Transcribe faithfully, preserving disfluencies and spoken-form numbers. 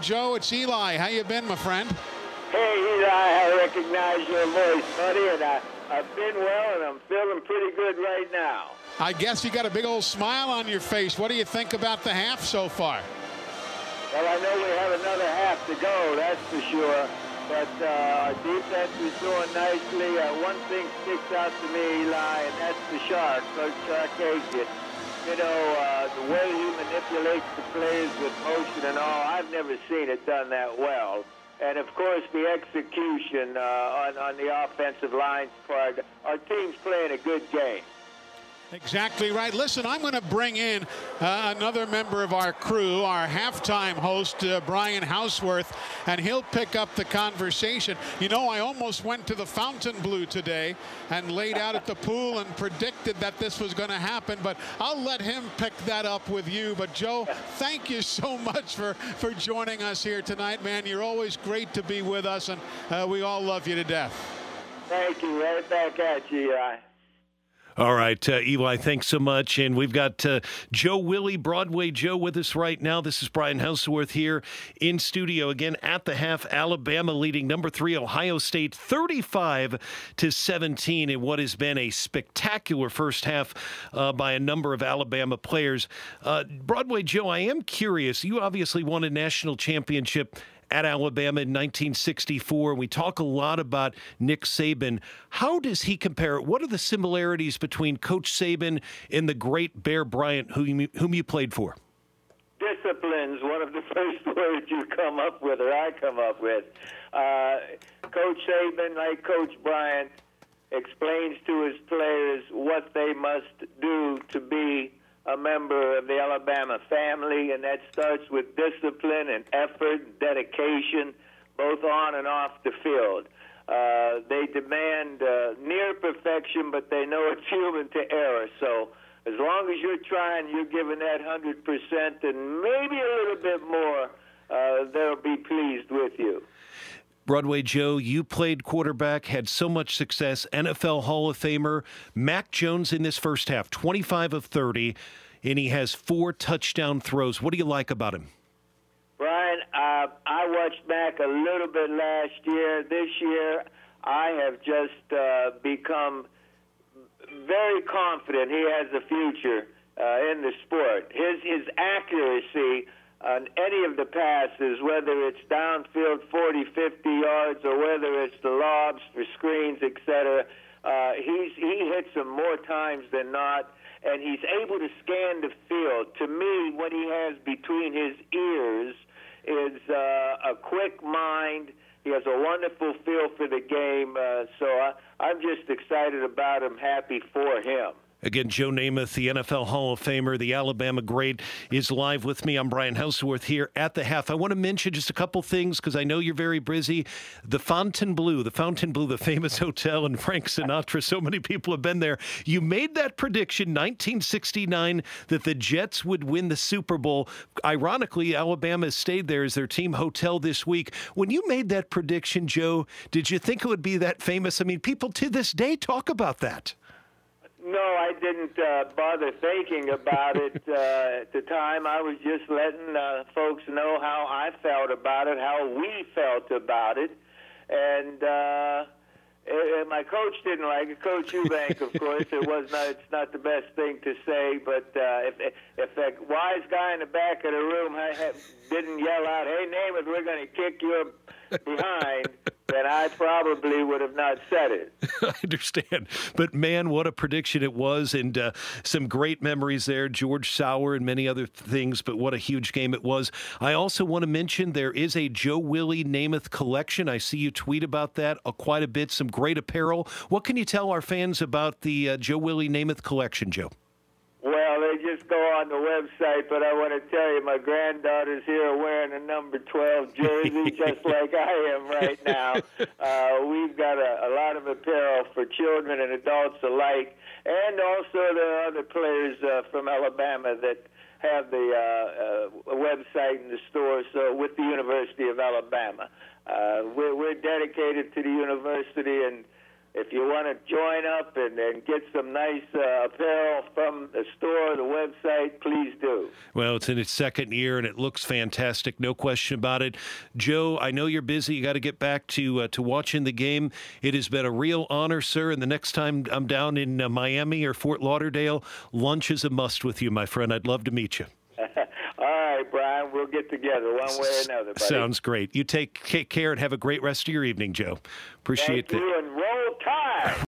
Joe. It's Eli. How you been, my friend? Hey, Eli, I recognize your voice, buddy, and I, I've been well, and I'm feeling pretty good right now. I guess you got a big old smile on your face. What do you think about the half so far? Well, I know we have another half to go, that's for sure. But uh, our defense is doing nicely. Uh, one thing sticks out to me, Eli, and that's the Shark, Coach Sarkisian. You know, uh, the way he manipulates the players with motion and all, I've never seen it done that well. And, of course, the execution uh, on, on the offensive line's part. Our team's playing a good game. Exactly right. Listen, I'm going to bring in uh, another member of our crew, our halftime host, uh, Brian Houseworth, and he'll pick up the conversation. You know, I almost went to the Fontainebleau today and laid out at the pool and predicted that this was going to happen, but I'll let him pick that up with you. But, Joe, thank you so much for, for joining us here tonight, man. You're always great to be with us, and uh, we all love you to death. Thank you. Right back at you, Eli. All right, uh, Eli, thanks so much. And we've got uh, Joe Willie, Broadway Joe, with us right now. This is Brian Houseworth here in studio again at the half. Alabama leading number three Ohio State thirty-five to seventeen in what has been a spectacular first half uh, by a number of Alabama players. Uh, Broadway Joe, I am curious. You obviously won a national championship at Alabama in nineteen sixty-four. We talk a lot about Nick Saban. How does he compare? What are the similarities between Coach Saban and the great Bear Bryant, whom you, whom you played for? Discipline's one of the first words you come up with, or I come up with. Uh, Coach Saban, like Coach Bryant, explains to his players what they must do to be a member of the Alabama family, and that starts with discipline and effort and dedication, both on and off the field. Uh, they demand uh, near perfection, but they know it's human to error. So as long as you're trying, you're giving that one hundred percent and maybe a little bit more, uh, they'll be pleased with you. Broadway Joe, you played quarterback, had so much success, N F L Hall of Famer. Mac Jones in this first half, twenty-five of thirty, and he has four touchdown throws. What do you like about him? Brian, uh, I watched Mac a little bit last year. This year, I have just uh, become very confident he has a future uh, in the sport. His, his accuracy on any of the passes, whether it's downfield forty, fifty yards or whether it's the lobs for screens, et cetera, uh, he's, he hits them more times than not, and he's able to scan the field. To me, what he has between his ears is uh, a quick mind. He has a wonderful feel for the game, uh, so I, I'm just excited about him, happy for him. Again, Joe Namath, the N F L Hall of Famer, the Alabama great, is live with me. I'm Brian Houseworth here at the half. I want to mention just a couple things because I know you're very busy. The Fontainebleau, the Fontainebleau, the famous hotel in Frank Sinatra. So many people have been there. You made that prediction, nineteen sixty-nine, that the Jets would win the Super Bowl. Ironically, Alabama stayed there as their team hotel this week. When you made that prediction, Joe, did you think it would be that famous? I mean, people to this day talk about that. No, I didn't uh, bother thinking about it uh, at the time. I was just letting uh, folks know how I felt about it, how we felt about it. And uh, it, my coach didn't like it. Coach Eubank, of course, it was not. It's not the best thing to say. But uh, if if that wise guy in the back of the room had, didn't yell out, "Hey, Namath, we're going to kick you behind," then I probably would have not said it. I understand. But, man, what a prediction it was, and uh, some great memories there, George Sauer and many other things, but what a huge game it was. I also want to mention there is a Joe Willie Namath collection. I see you tweet about that uh, quite a bit, some great apparel. What can you tell our fans about the uh, Joe Willie Namath collection, Joe? Well, they just go on the website, but I want to tell you, my granddaughter's here wearing a number twelve jersey, just like I am right now. Uh, we've got a, a lot of apparel for children and adults alike, and also there are other players uh, from Alabama that have the uh, uh, website and the store, so with the University of Alabama. Uh, we're, we're dedicated to the university, and if you want to join up and, and get some nice uh, apparel from the store, the website, please do. Well, it's in its second year, and it looks fantastic, no question about it. Joe, I know you're busy. You got to get back to uh, to watching the game. It has been a real honor, sir, and the next time I'm down in uh, Miami or Fort Lauderdale, lunch is a must with you, my friend. I'd love to meet you. All right, Brian, we'll get together one way or another, buddy. Sounds great. You take care and have a great rest of your evening, Joe. Appreciate Thank you, and roll tide.